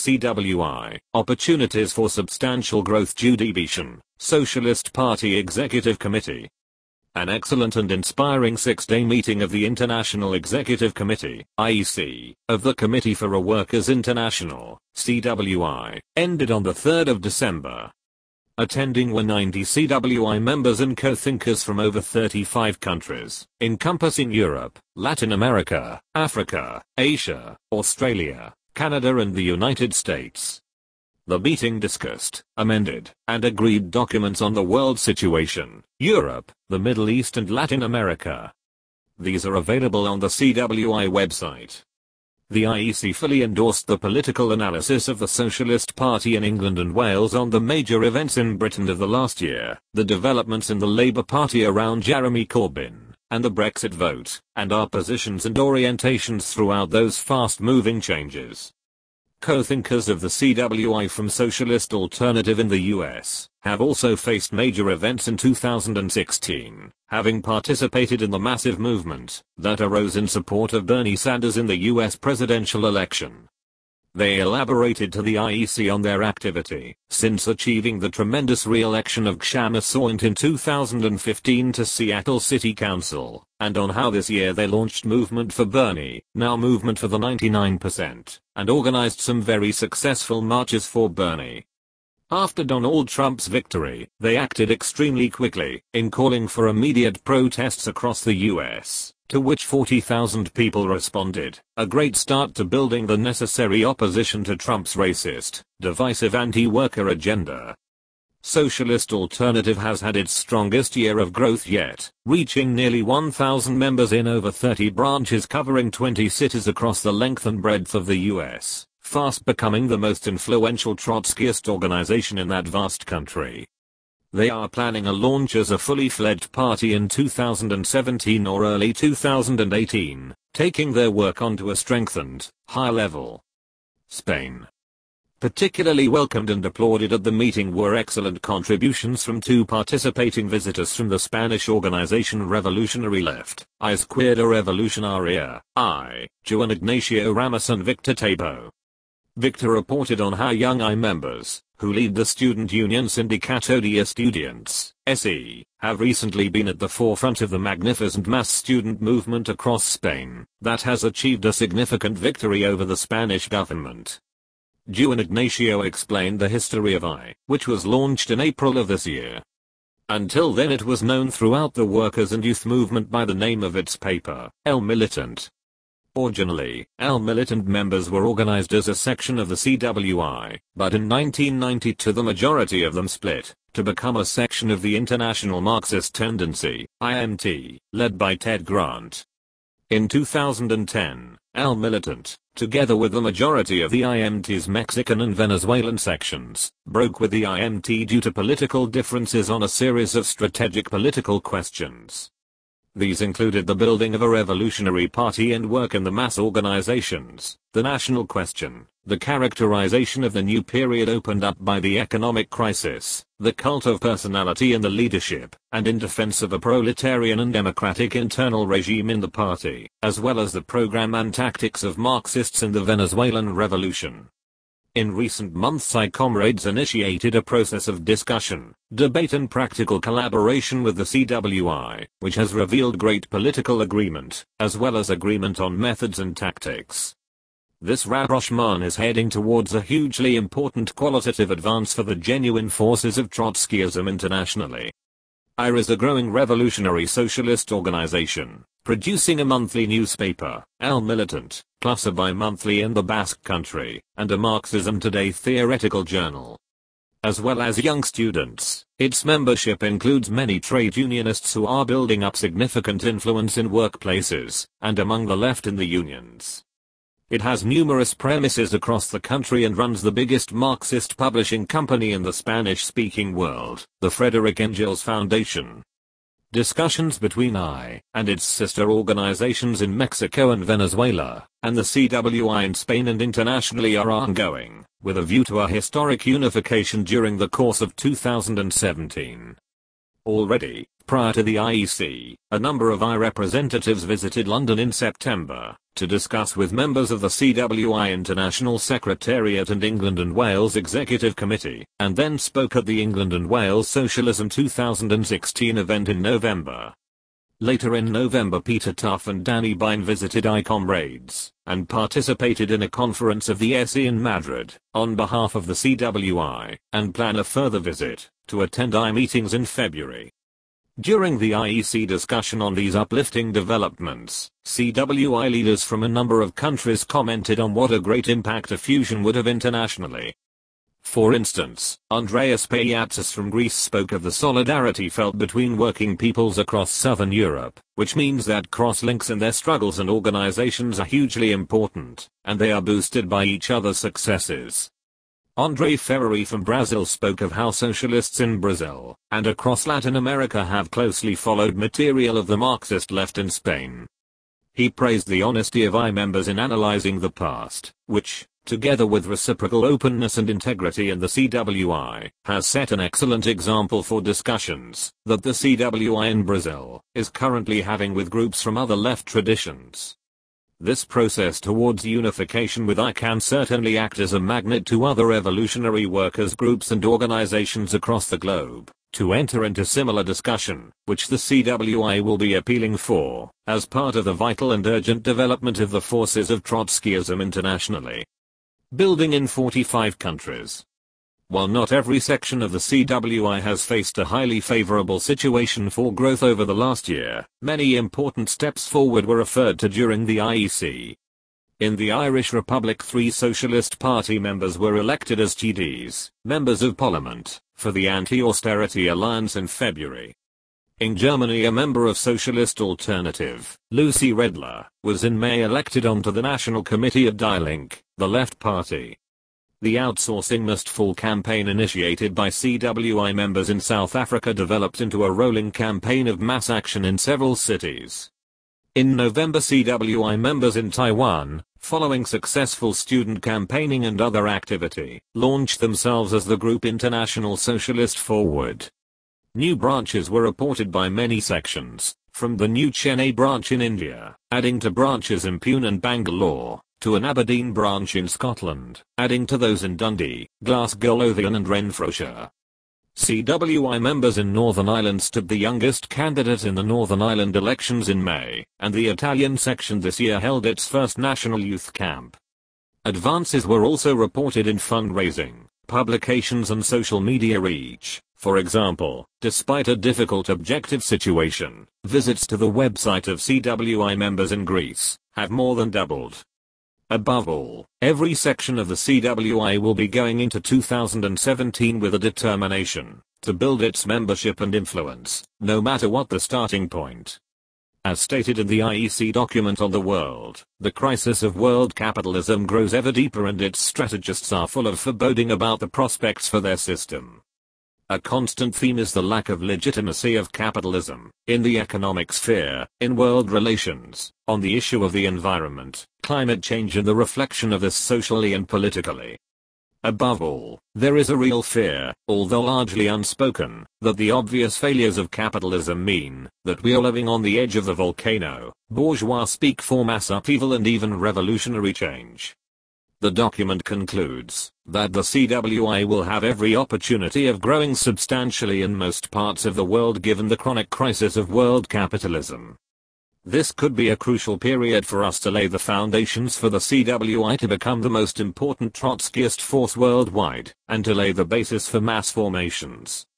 CWI, Opportunities for Substantial Growth Deviation, Socialist Party Executive Committee. An excellent and inspiring six-day meeting of the International Executive Committee, IEC, of the Committee for a Workers' International, CWI, ended on the 3rd of December. Attending were 90 CWI members and co-thinkers from over 35 countries, encompassing Europe, Latin America, Africa, Asia, Australia, Canada and the United States. The meeting discussed, amended, and agreed documents on the world situation, Europe, the Middle East and Latin America. These are available on the CWI website. The IEC fully endorsed the political analysis of the Socialist Party in England and Wales on the major events in Britain of the last year, the developments in the Labour Party around Jeremy Corbyn, and the Brexit vote, and our positions and orientations throughout those fast-moving changes. Co-thinkers of the CWI from Socialist Alternative in the US have also faced major events in 2016, having participated in the massive movement that arose in support of Bernie Sanders in the US presidential election. They elaborated to the IEC on their activity since achieving the tremendous re-election of Kshama Sawant in 2015 to Seattle City Council, and on how this year they launched Movement for Bernie, now Movement for the 99%, and organized some very successful marches for Bernie. After Donald Trump's victory, they acted extremely quickly in calling for immediate protests across the US, to which 40,000 people responded, a great start to building the necessary opposition to Trump's racist, divisive anti-worker agenda. Socialist Alternative has had its strongest year of growth yet, reaching nearly 1,000 members in over 30 branches covering 20 cities across the length and breadth of the US, fast becoming the most influential Trotskyist organization in that vast country. They are planning a launch as a fully fledged party in 2017 or early 2018, taking their work onto a strengthened, high level. Spain. Particularly welcomed and applauded at the meeting were excellent contributions from two participating visitors from the Spanish organization Revolutionary Left, Izquierda Revolucionaria, Juan Ignacio Ramos and Victor Tabo. Victor reported on how young members, who lead the student union Sindicato de Estudiantes, SE, have recently been at the forefront of the magnificent mass student movement across Spain, that has achieved a significant victory over the Spanish government. Juan Ignacio explained the history of which was launched in April of this year. Until then it was known throughout the workers' and youth movement by the name of its paper, El Militant. Originally, El Militant members were organized as a section of the CWI, but in 1992 the majority of them split, to become a section of the International Marxist Tendency, IMT, led by Ted Grant. In 2010, El Militant, together with the majority of the IMT's Mexican and Venezuelan sections, broke with the IMT due to political differences on a series of strategic political questions. These included the building of a revolutionary party and work in the mass organizations, the national question, the characterization of the new period opened up by the economic crisis, the cult of personality in the leadership, and in defense of a proletarian and democratic internal regime in the party, as well as the program and tactics of Marxists in the Venezuelan revolution. In recent months comrades initiated a process of discussion, debate and practical collaboration with the CWI, which has revealed great political agreement, as well as agreement on methods and tactics. This rapprochement is heading towards a hugely important qualitative advance for the genuine forces of Trotskyism internationally. IRA is a growing revolutionary socialist organization, producing a monthly newspaper, El Militant, plus a bi-monthly in the Basque Country, and a Marxism Today theoretical journal. As well as young students, its membership includes many trade unionists who are building up significant influence in workplaces, and among the left in the unions. It has numerous premises across the country and runs the biggest Marxist publishing company in the Spanish-speaking world, the Frederick Engels Foundation. Discussions between and its sister organizations in Mexico and Venezuela, and the CWI in Spain and internationally are ongoing, with a view to a historic unification during the course of 2017. Already, prior to the IEC, a number of representatives visited London in September, to discuss with members of the CWI International Secretariat and England and Wales Executive Committee, and then spoke at the England and Wales Socialism 2016 event in November. Later in November, Peter Tough and Danny Byrne visited iComrades, and participated in a conference of the SE in Madrid, on behalf of the CWI, and plan a further visit, to attend meetings in February. During the IEC discussion on these uplifting developments, CWI leaders from a number of countries commented on what a great impact a fusion would have internationally. For instance, Andreas Payatsis from Greece spoke of the solidarity felt between working peoples across southern Europe, which means that cross-links in their struggles and organizations are hugely important, and they are boosted by each other's successes. Andre Ferrari from Brazil spoke of how socialists in Brazil and across Latin America have closely followed material of the Marxist left in Spain. He praised the honesty of members in analyzing the past, which, together with reciprocal openness and integrity in the CWI, has set an excellent example for discussions that the CWI in Brazil is currently having with groups from other left traditions. This process towards unification with can certainly act as a magnet to other evolutionary workers' groups and organizations across the globe to enter into similar discussion, which the CWI will be appealing for, as part of the vital and urgent development of the forces of Trotskyism internationally. Building in 45 countries. While not every section of the CWI has faced a highly favorable situation for growth over the last year, many important steps forward were referred to during the IEC. In the Irish Republic, 3 Socialist Party members were elected as GDs, members of Parliament, for the Anti-Austerity Alliance in February. In Germany, a member of Socialist Alternative, Lucy Redler, was in May elected onto the National Committee of Die Linke, the left party. The Outsourcing Must Fall campaign initiated by CWI members in South Africa developed into a rolling campaign of mass action in several cities. In November, CWI members in Taiwan, following successful student campaigning and other activity, launched themselves as the group International Socialist Forward. New branches were reported by many sections, from the new Chennai branch in India, adding to branches in Pune and Bangalore, to an Aberdeen branch in Scotland, adding to those in Dundee, Glasgow, Lothian and Renfrewshire. CWI members in Northern Ireland stood the youngest candidate in the Northern Ireland elections in May, and the Italian section this year held its first national youth camp. Advances were also reported in fundraising, publications and social media reach. For example, despite a difficult objective situation, visits to the website of CWI members in Greece have more than doubled. Above all, every section of the CWI will be going into 2017 with a determination to build its membership and influence, no matter what the starting point. As stated in the IEC document on the world, the crisis of world capitalism grows ever deeper and its strategists are full of foreboding about the prospects for their system. A constant theme is the lack of legitimacy of capitalism, in the economic sphere, in world relations, on the issue of the environment, climate change and the reflection of this socially and politically. Above all, there is a real fear, although largely unspoken, that the obvious failures of capitalism mean that we are living on the edge of the volcano. Bourgeois speak for mass upheaval and even revolutionary change. The document concludes that the CWI will have every opportunity of growing substantially in most parts of the world given the chronic crisis of world capitalism. This could be a crucial period for us to lay the foundations for the CWI to become the most important Trotskyist force worldwide, and to lay the basis for mass formations